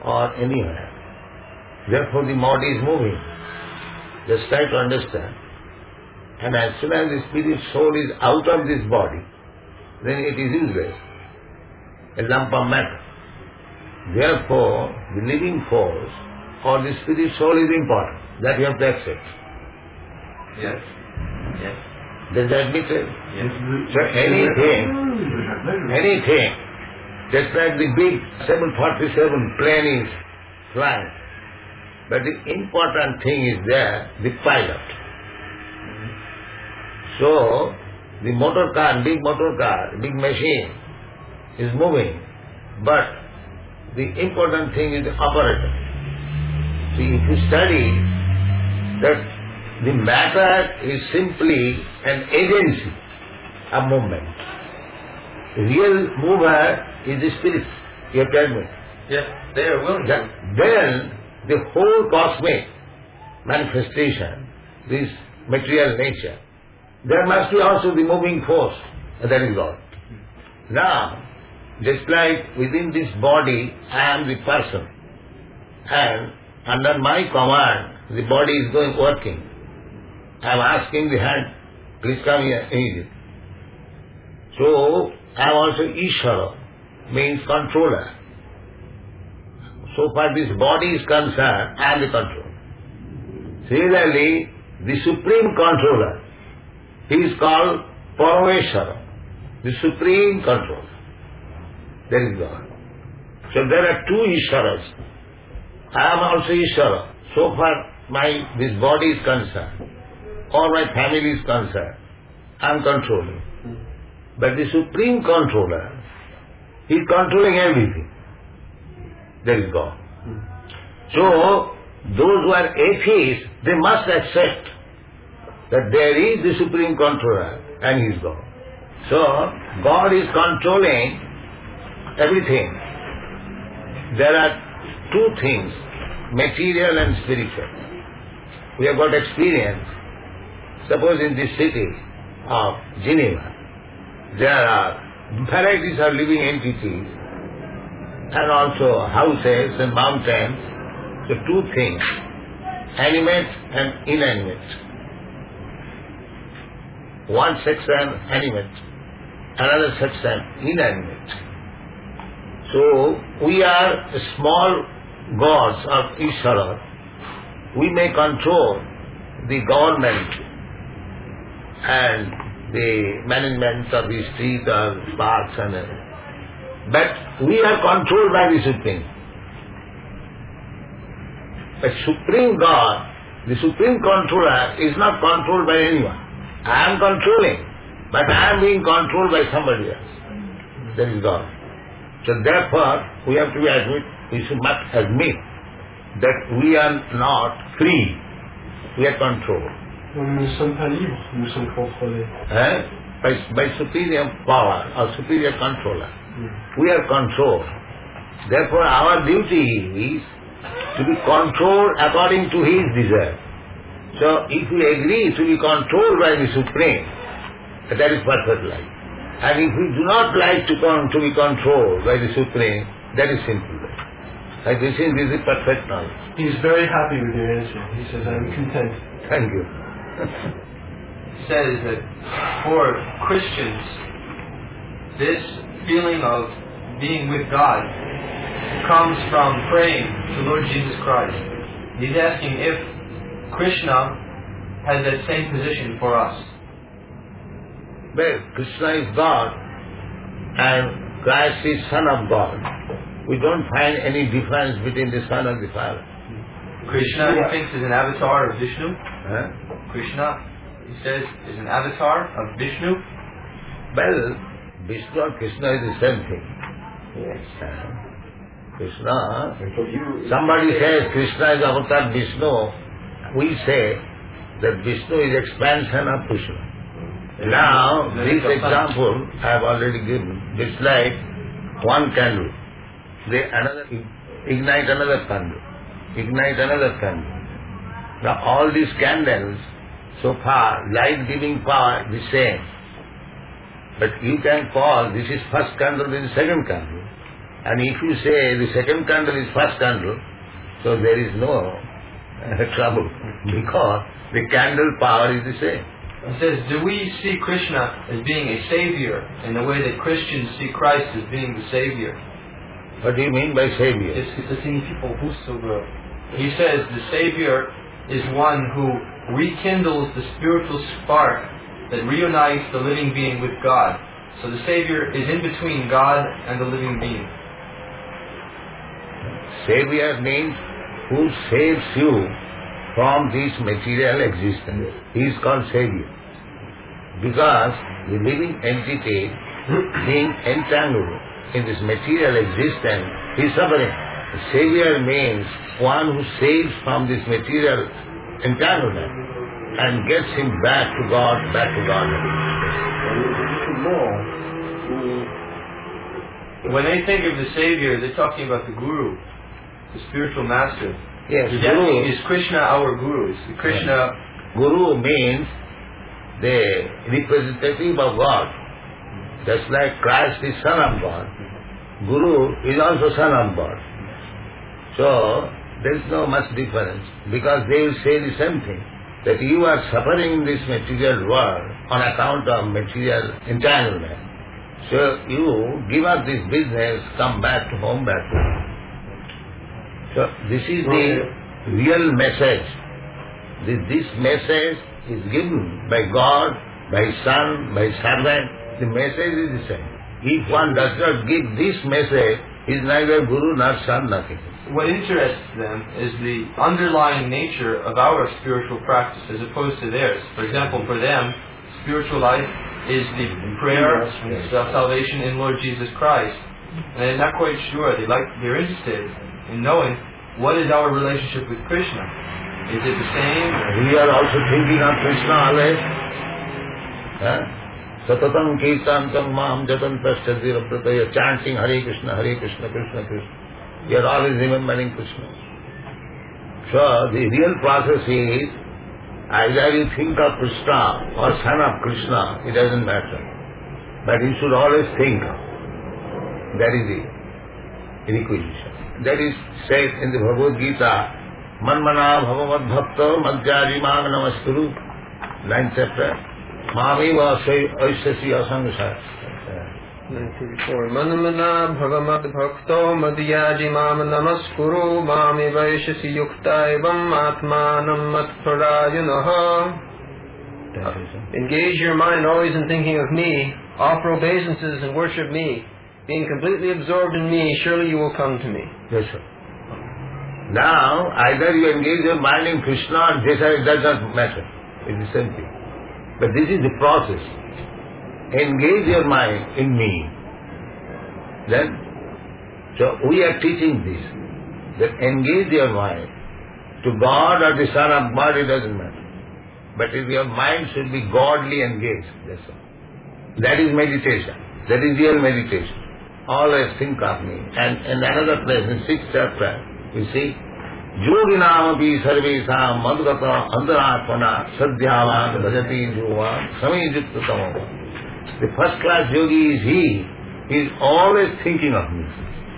or anywhere. Therefore the body is moving. Just try to understand. And as soon as the spirit soul is out of this body, then it is useless, a lump of matter. Therefore, the living force or the spirit soul is important. That you have to accept. Yes. Yes. Does that make sense? Yes. So anything, anything, just like the big seven forty-seven plane is flying, but the important thing is there, the pilot. So, the motor car, big motor car, big machine is moving, but the important thing is the operator. See, if you study that the matter is simply an agency of movement. The real mover is the spirit, you have to admit. Yes, they are willing to. Then the whole cosmic manifestation, this material nature, there must be also the moving force, and that is God. Now, just like within this body, I am the person, and under my command, the body is going working. I am asking the hand, please come here immediately. So, I am also Ishvara, means controller. So far this body is concerned, I am the controller. Similarly, the supreme controller, he is called Parameshvara, the supreme controller. That is God. So there are two Ishvaras. I am also Ishvara. So far my this body is concerned, or my family is concerned, I am controlling. But the supreme controller, he is controlling everything. That is God. So those who are atheists, they must accept that there is the supreme controller and he is God. So God is controlling everything. There are two things, material and spiritual. We have got experience. Suppose in this city of Geneva, there are varieties of living entities and also houses and mountains. So two things, animate and inanimate. One section animate, another section inanimate. So we are small gods of Ishvara. We may control the government and the management of the street or parks and everything. But we are controlled by the Supreme. The Supreme God, the Supreme Controller is not controlled by anyone. I am controlling, but I am being controlled by somebody else. That is God. So therefore, we have to admit, we should must admit that we are not free. We are controlled. Nous ne sommes pas libres, nous sommes contrôlés. Eh? By, by superior power or superior controller. Mm. We are controlled. Therefore, our duty is to be controlled according to his desire. So, if we agree to be controlled by the Supreme, that is perfect life. And if we do not like to, con- to be controlled by the Supreme, that is simple life. Like this is, this is perfect knowledge. He is very happy with your answer. He says, I am content. Thank you. It says that for Christians, this feeling of being with God comes from praying to Lord Jesus Christ. He's asking if Krishna has that same position for us. Well, Krishna is God and Christ is Son of God. We don't find any difference between the Son and the Father. Krishna, he thinks, is an avatar of Vishnu. Huh? Krishna, he says, is an avatar of Vishnu. Well, Vishnu and Krishna is the same thing. Yes. Uh, Krishna, somebody says Krishna is avatar Vishnu, we say that Vishnu is expansion of Krishna. Now, this example I have already given. It's like one candle. They another ignite another candle. Ignite another candle. Now all these candles, so far, light giving power the same. But you can call this is first candle, this is second candle. And if you say the second candle is first candle, so there is no uh, trouble, because the candle power is the same. It says, do we see Krishna as being a savior in the way that Christians see Christ as being the savior? What do you mean by savior? Qu'est-ce que ça signifie pour vous, sauveur? He says the savior is one who rekindles the spiritual spark that reunites the living being with God. So the savior is in between God and the living being. Savior means who saves you from this material existence. He is called Savior. Because the living entity being entangled in this material existence is suffering. The Savior means one who saves from this material entanglement and gets him back to God, back to God. When they think of the Savior, they're talking about the Guru, the spiritual master. Yes, Is, Guru. is Krishna our Guru? Is Krishna... Yes. Guru means the representative of God. Just like Christ is Son of God, Guru is also Son of God. So, there is no much difference, because they will say the same thing, that you are suffering in this material world on account of material entanglement. So, you give up this business, come back to home, back to home. So, this is the real message. This, this message is given by God, by Son, by servant. The message is the same. If one does not give this message, he is neither Guru nor Son, nothing. What interests them is the underlying nature of our spiritual practice as opposed to theirs. For example, for them, spiritual life is the prayer and salvation in Lord Jesus Christ. And they're not quite sure. They like, they're interested in knowing what is our relationship with Krishna. Is it the same? We are also thinking of Krishna always. Satatam kirtantam mam jatan prasthadhiraprataya, chanting Hare Krishna, Hare Krishna, Krishna Krishna. We are always remembering Krishna. So the real process is, either you think of Krishna or son of Krishna, it doesn't matter. But you should always think of. That is the requisition. That is said in the Bhagavad Gita, Manmana bhavavad bhakta madhyajimam namaskuru, ninth chapter, Mami va aishasi asangsar. ninety-four. Manmana bhavamad bhakto madhyajimam namaskuru, Mami vaishasi yukta evam atmanam matpradayanaha. Engage your mind always in thinking of me, offer obeisances and worship me. Being completely absorbed in me, surely you will come to me. Yes, sir. Now, either you engage your mind in Krishna or Jesa, it does not matter. It is the same thing. But this is the process. Engage your mind in me. Then, so we are teaching this. That engage your mind to God or the Son of God, it doesn't matter. But if your mind should be godly engaged, that's all. That is meditation. That is real meditation. Always think of me. And in another place, in sixth chapter, you see, Yoginam api sarvesam madhugata antaratmana sadhyavan bhajati juvam samijutta tamava. The first class yogi is he. He is always thinking of me.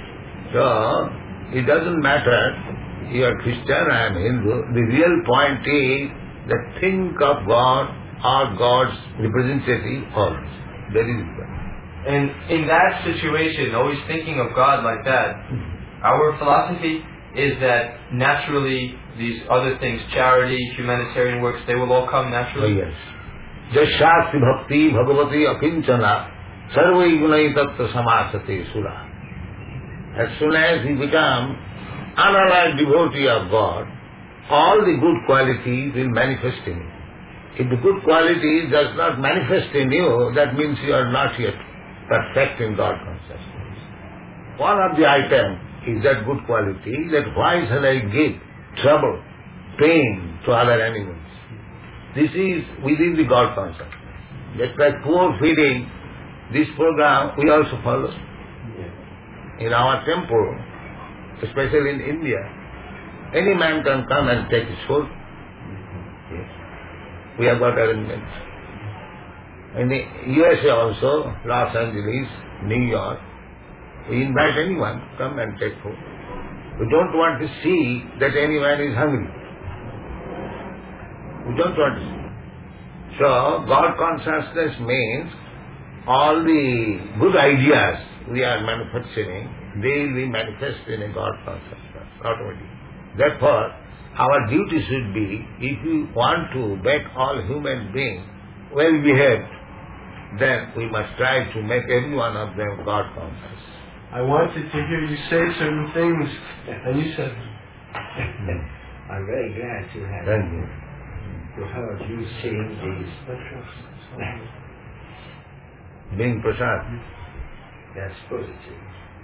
So, it doesn't matter, you are Christian, I am Hindu. The real point is that think of God or God's representative always. That is it. And in that situation, always thinking of God like that, our philosophy is that naturally these other things, charity, humanitarian works, they will all come naturally. Oh, yes. Jashasti bhakti bhagavati akinchana sarvai gunai tattva samasate sura. As soon as he becomes unallied devotee of God, all the good qualities will manifest in you. If the good quality does not manifest in you, that means you are not yet perfect in God consciousness. One of the items is that good quality, that why shall I give trouble, pain to other animals? This is within the God consciousness. Just like poor feeding, this program we also follow. In our temple, especially in India, any man can come and take his food. Yes. We have got arrangements. In the U S A also, Los Angeles, New York, We invite anyone, come and take food. We don't want to see that anyone is hungry. We don't want to see. So, God consciousness means all the good ideas we are manufacturing, they will be manifested in a God consciousness, automatically. Therefore, our duty should be, if we want to make all human beings well behaved, then we must try to make every one of them God conscious. I wanted to hear you say certain things, and you said them. I'm very glad to have Thank you. to heard you saying these. Being prasad. That's positive.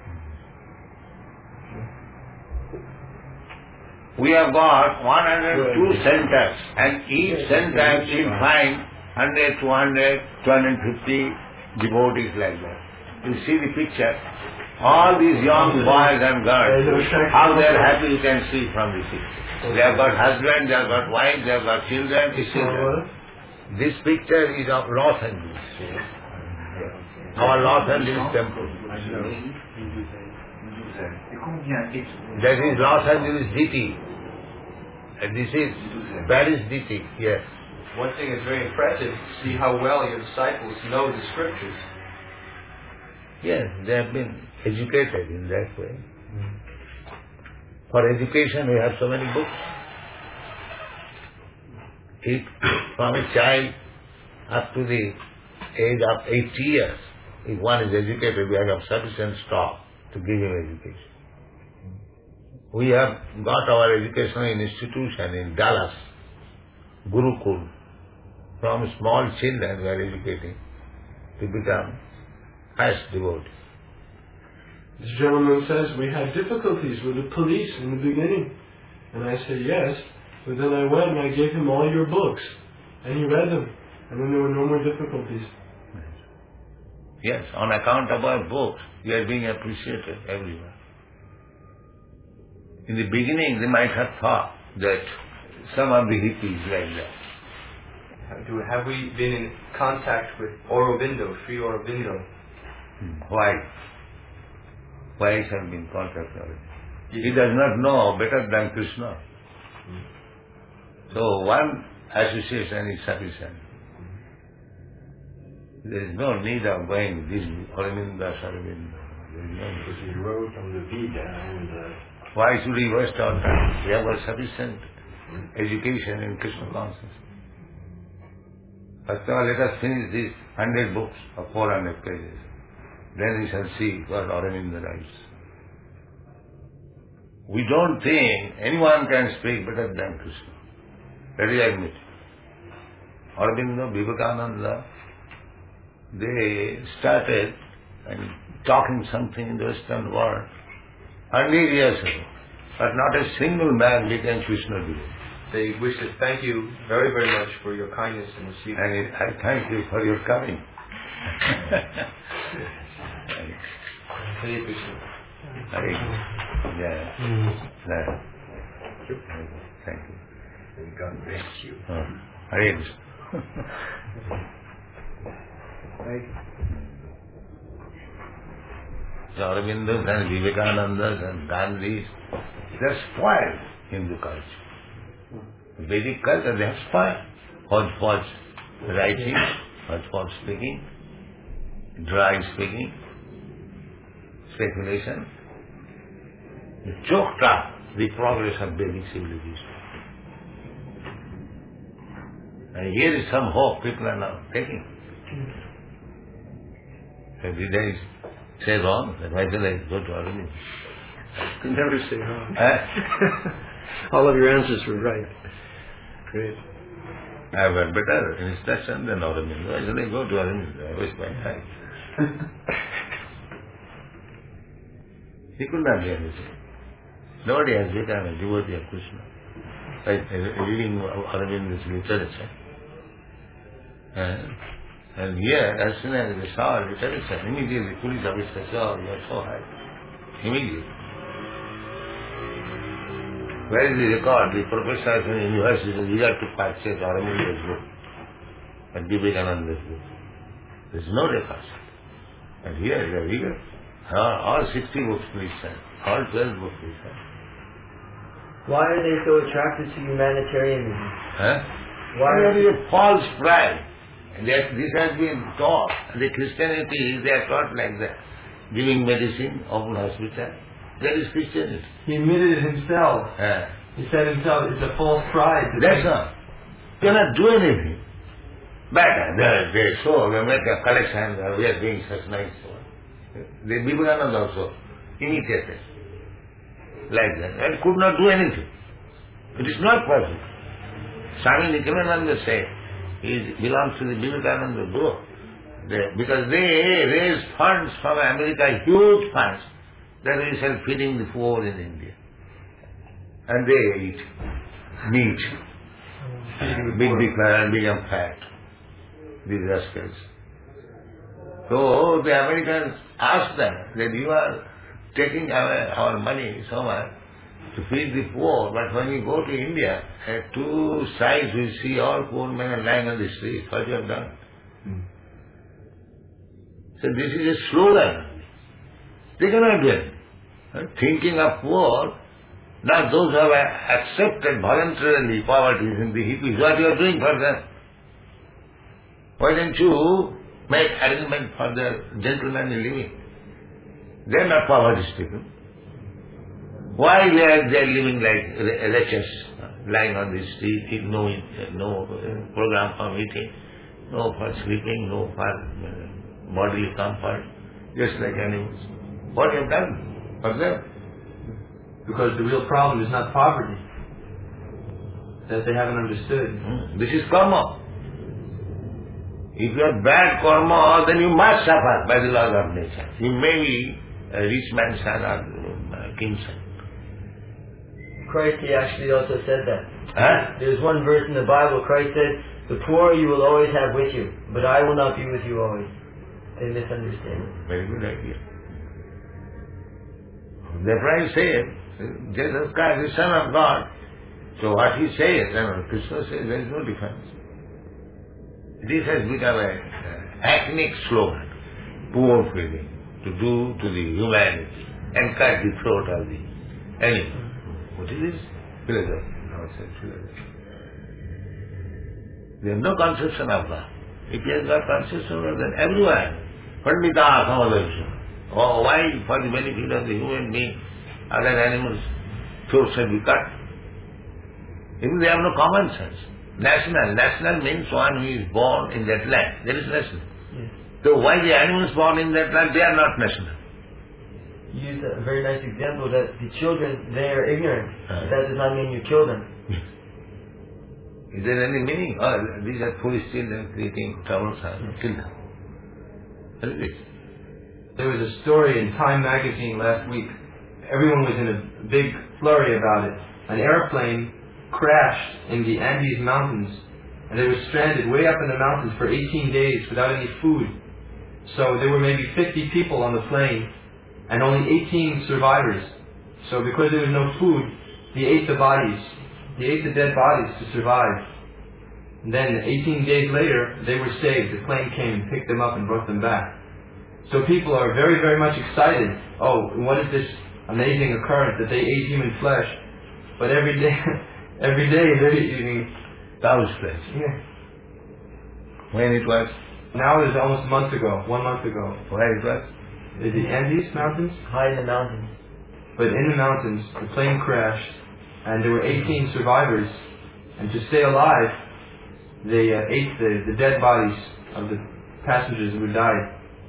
We have got one hundred two centers, and each center you find one hundred, two hundred, two hundred fifty devotees like that. You see the picture, all these young boys and girls, how they are happy you can see from the picture. They have got husband, they have got wife, they have got children, children. This picture is of Los Angeles. Our Los Angeles temple. That is Los Angeles D T. And this is Paris D T, yes. One thing is very impressive to see how well your disciples know the scriptures. Yes, they have been educated in that way. Mm. For education we have so many books. If from a child up to the age of eight years, if one is educated, we have sufficient stock to give him education. We have got our educational institution in Dallas, Gurukul. From small children we are educating to become highest devotee. This gentleman says we had difficulties with the police in the beginning. And I said yes, but then I went and I gave him all your books. And he read them. And then there were no more difficulties. Yes, on account of our books, we are being appreciated everywhere. In the beginning, they might have thought that some of the hippies like that. Have, do, have we been in contact with Aurobindo, Sri Aurobindo? Hmm. Why? Why have been in contact with him? He does not know better than Krishna. Hmm. So one association is sufficient. There is no need of going this Aurobindo, Aurobindo. There is no need. Because he wrote on the Veda and the... Why should we waste our time? We have got sufficient education in Krishna consciousness. First of all, let us finish these hundred books of four hundred pages. Then we shall see what Aurobindo writes. We don't think anyone can speak better than Krishna. That is admitted. Aurobindo, Vivekananda, they started and talking something in the Western world hundred years ago, but not a single man became Krishna devotee. They wish to thank you very, very much for your kindness and receiving. And I thank you for your coming. Hare Krishna. Hare Krishna. Yeah. Yeah. Thank you. And God bless you. Oh. Hare Krishna. The Aurobindos and Vivekanandas and Gandhis, they are spoiled Hindu culture. Vedic culture, they have spoiled. Hodgepodge writing, hodgepodge speaking, dry speaking, speculation. They choked up the progress of Vedic civilization. And here is some hope people are now taking. Every day is say wrong, then why should I go to Aurobindo? You never say wrong. Eh? All of your answers were right. Great. I have a better instruction than Aurobindo. Why should I go to Aurobindo? I waste my time. He could not be anything. Nobody has become a devotee of Krishna by reading Aurobindo's literature. Uh, And here, as soon as they saw literature, immediately police officer saw, you are so high. Immediately. Where is the record? The professor from the university is eager to purchase Aurobindo's book and Vivekananda's book. There is no record. And here they are eager. All, all sixty books, please send. All twelve books, please send. Why are they so attracted to humanitarianism? Huh? Why That is a false pride. And that this has been taught. The Christianity, they are taught like that. Giving medicine, open hospital. That is Christianity. He admitted it himself. Uh, He said himself, it's a false pride. to that's think- all. You cannot do anything. But they, they show, they make a collection, uh, we are doing such nice work. The Vivekananda also imitated like that and could not do anything. It is not possible. Swami Nityananda said, he belongs to the Vivekananda group. They, because they raise funds from America, huge funds, that they sell feeding the poor in India. And they eat meat, big, big, and become fat, these rascals. So the Americans asked them that you are taking away our money so much to feed the poor, but when you go to India, at two sides we see all poor men lying on the street. What you have done? Hmm. So this is a slogan. They cannot do it. Thinking of poor, not those who have accepted voluntarily poverty in the hippies, what you are doing for them? Why don't you make arrangement for the gentlemanly living? They are not poverty-stricken. Why they are they are living like wretches, lying on the street, with no, no program for eating, no for sleeping, no for bodily comfort, just like animals. What have you done for them? Because the real problem is not poverty. That they haven't understood. Hmm. This is karma. If you have bad karma, then you must suffer by the laws of nature. You may be a rich man's son or a king's son. Christ, he actually also said that. Huh? There's one verse in the Bible, Christ said, the poor you will always have with you, but I will not be with you always. They misunderstand. Very good idea. That's why I say, Jesus Christ is Son of God. So what he says, and Krishna says, there is no difference. This has become a uh, ethnic slogan, poor feeding, to do to the humanity and cut the throat of the animal. What is this? Philosophy. Ourselves, philosophy. They have no conception of God. If he has got conception of God, then everyone, Pandita Samadhisha. Oh, why for the benefit of the human being, other animals' throats should be cut? Even they have no common sense. National. National means one who is born in that land. That is national. Yes. So why the animals born in that land, they are not national? You used a very nice example that the children, they are ignorant. Uh. But that does not mean you kill them. Is there any meaning? Oh, these are foolish children creating troubles. Yes. Kill them. What is this? There was a story in Time magazine last week. Everyone was in a big flurry about it. An airplane crashed in the Andes Mountains, and they were stranded way up in the mountains for eighteen days without any food. So there were maybe fifty people on the plane, and only eighteen survivors. So because there was no food, they ate the bodies. They ate the dead bodies to survive. And then eighteen days later, they were saved. The plane came and picked them up and brought them back. So people are very, very much excited. Oh, what is this amazing occurrence that they ate human flesh? But every day, every day they're eating cow's flesh. Yeah. When it was? Now it was almost a month ago, one month ago. Where it was? In the Andes Mountains? High in the mountains. But in the mountains, the plane crashed, and there were eighteen survivors. And to stay alive, they uh, ate the, the dead bodies of the passengers who had died.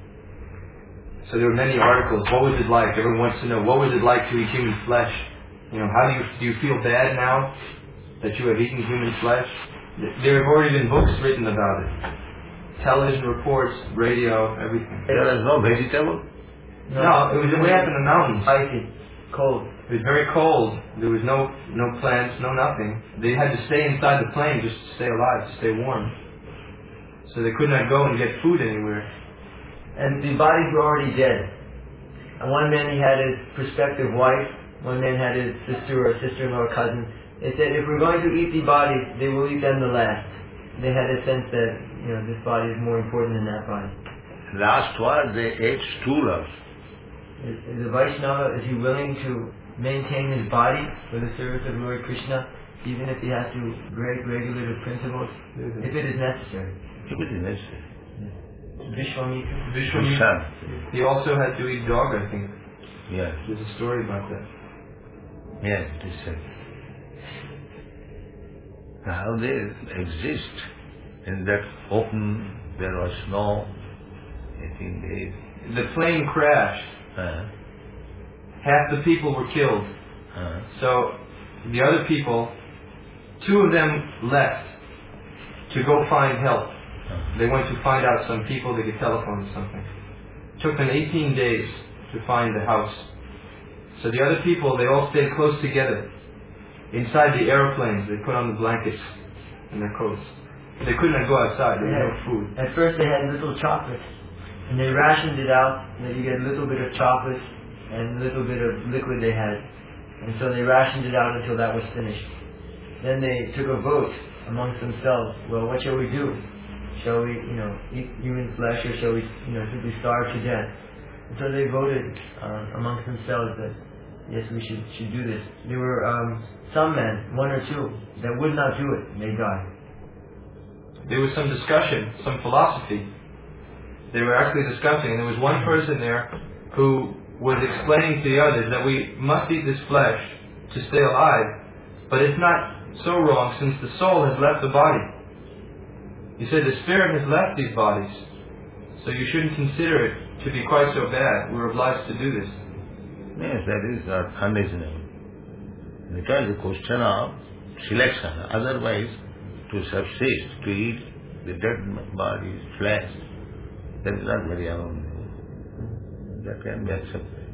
So there were many articles. What was it like? Everyone wants to know, what was it like to eat human flesh? You know, how do you do you feel bad now that you have eaten human flesh? There have already been books written about it. Television reports, radio, everything. There was no vegetable? No, no it was way up in the mountains. Icy, cold. It was very cold. There was no no plants, no nothing. They had to stay inside the plane just to stay alive, to stay warm. So they could not go and get food anywhere. And the bodies were already dead. And one man, he had his prospective wife. One man had his sister or sister-in-law or cousin. They said, if we're going to eat the bodies, they will eat them the last. They had a sense that, you know, this body is more important than that body. Last was they ate stool also. Is, is a Vaishnava, is he willing to maintain his body for the service of Lord Krishna, even if he has to break regulative principles, if it is necessary? If it is necessary. Vishwamitra. Vishwamitra. He also had to eat dog, I think. Yes. There's a story about that. Yes, it is said. How they exist in that open, there was snow, I think they... The plane crashed. Uh, Half the people were killed. uh, So the other people, two of them left to go find help. uh, They went to find out some people they could telephone or something. It took them eighteen days to find the house. So the other people, they all stayed close together. Inside the airplanes, they put on the blankets and their coats. They couldn't go outside, there was no food. At first they had little chocolates, and they rationed it out, that you get a little bit of chocolate and a little bit of liquid they had. And so they rationed it out until that was finished. Then they took a vote amongst themselves. Well, what shall we do? Shall we, you know, eat human flesh, or shall we, you know, simply starve to death? And so they voted uh, amongst themselves that yes, we should should do this. There were um, some men, one or two, that would not do it, and they died. There was some discussion, some philosophy. They were actually discussing, and there was one person there who was explaining to the others that we must eat this flesh to stay alive, but it's not so wrong since the soul has left the body. He said the spirit has left these bodies, so you shouldn't consider it to be quite so bad. We're obliged to do this. yes, that is not unreasonable. Because the question of selection, otherwise to subsist, to eat the dead body's flesh, that is not very abominable. That can be accepted.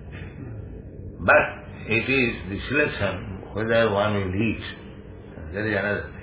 But it is the selection whether one will eat. That is another thing.